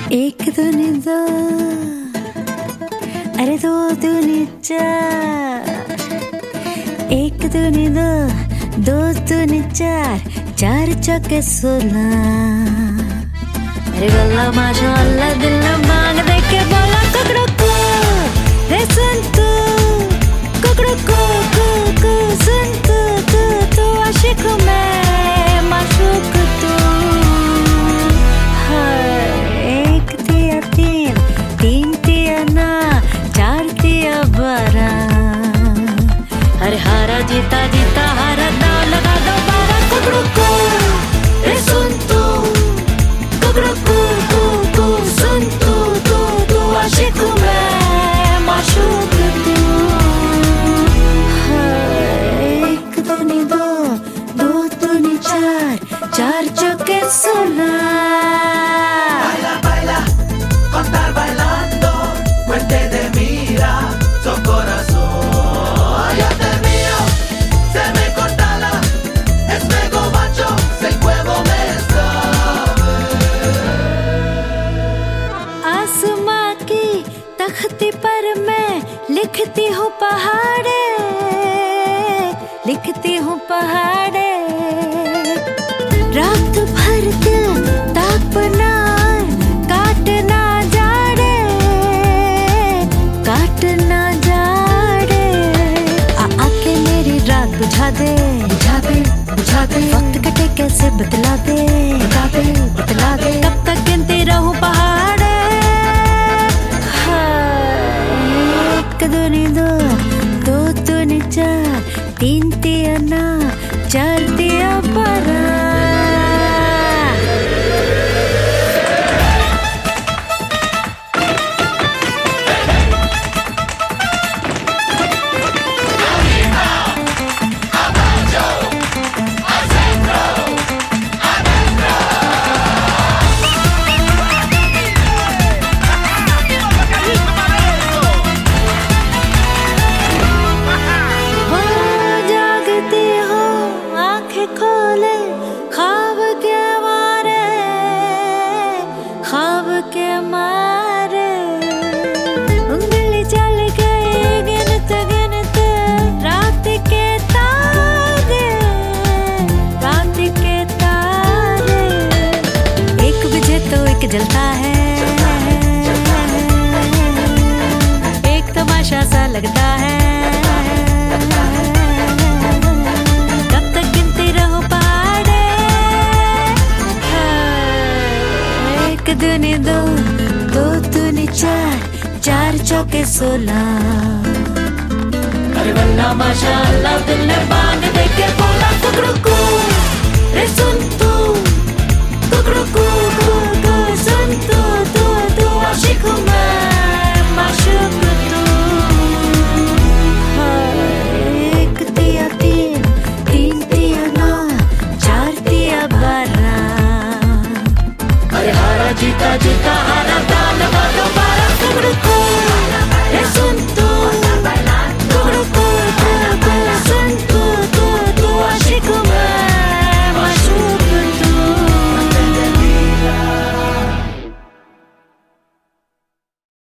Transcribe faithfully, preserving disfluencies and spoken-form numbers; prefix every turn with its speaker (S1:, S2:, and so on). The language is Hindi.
S1: एक दूनी दो, अरे दो दूनी चार, एक दूनी दो, दो दूनी चार, चार चौके सोलह। अरे वल्ला माशाअल्लाह दिल ने मांग दे के बोला कुकड़ू को, रे सुन तू कुकड़ू को, को को सुन तू तू तू आशिक हूँ मैं माशूक तू। एक तिया तीन, तीन तिया ना, चार तिया बारह। अरे हारा जीता जीता हारा दाव लगा दो बारह। कुकड़ू को, रे सुन तू कुकड़ू को, को को सुन तू तू तू आशिक हूँ मैं माशूक तू। एक दूनी दो, दो दूनी चार, चार चौके सोलह। आसमां की तख्ती पर मैं लिखती हूँ पहाड़े, लिखती हूँ पहाड़े। रात भर दिल तापना काटना जाड़े, काटना जाड़े। आ आके मेरी रात बुझा दे, बुझा दे, बुझा दे। वक्त कटे कैसे बतला दे, बता दे, बतला दे। कब तक गिनती रहूं पहाड़े। एक दूनी दो, दो दूनी चार, तीन तिया ना, चार तिया बारह। खोले ख्वाब के मारे, ख्वाब के मारे। उंगली चल गई गिनते गिनते रात के तारे, रात के तारे। एक बजे तो एक जलता है, एक तमाशा सा लगता है। एक दूनी दो, दो दूनी चार, चार चौके सोलह। अरे वल्ला माशाअल्लाह दिल ने मांग दे के बोला कुकड़ू को, रे सुन तू कुकड़ू को।